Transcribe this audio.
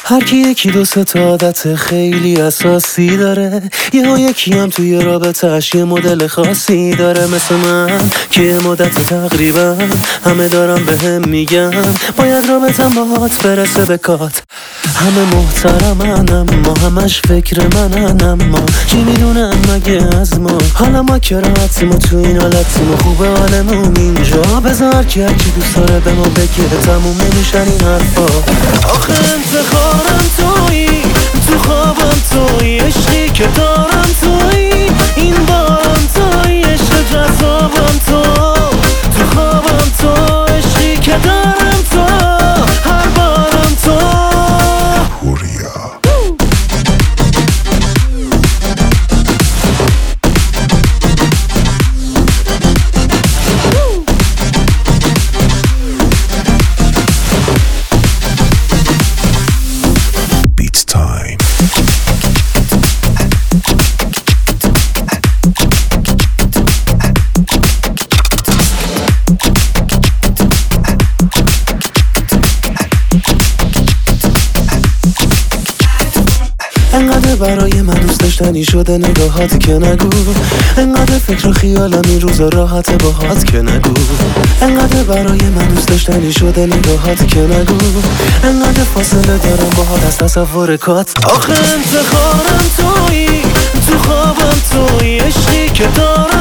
هر کی یکی دو سه تا عادت خیلی اساسی داره، یکی هم توی رابطه‌اش یه مدل خاصی داره. مثل من که یه مدت تقریبا همه دارم بهم میگن باید رابطم باهات برسه به کات. همه محترمن اما همش فکر منن، اما کی میدونن مگه از ما؟ حالا ما که راحتیم و تو این حالتیم و خوبه حالمون اینجا. بذار که هرکی دوست داره به ما بگه، تموم نمیشن این حرفا. آخه انتخابم تویی، تو خوابم تویی، عشقی که دارم تویی، این بارم تویی، عشق جذابم تو خوابم تو، عشقی که دارم تو، هر بارم تو. انقدر برای من دوست داشتنی شده نگاهات که نگو، انقدر فکر و خیالم این روزا راحت باهات که نگو. انقدر برای من دوست داشتنی شده نگاهات که نگو، انقدر فاصله دارم باهات از تصور کات. آخه انتخابم تویی، تو خوابم تویی، عشقی که دارم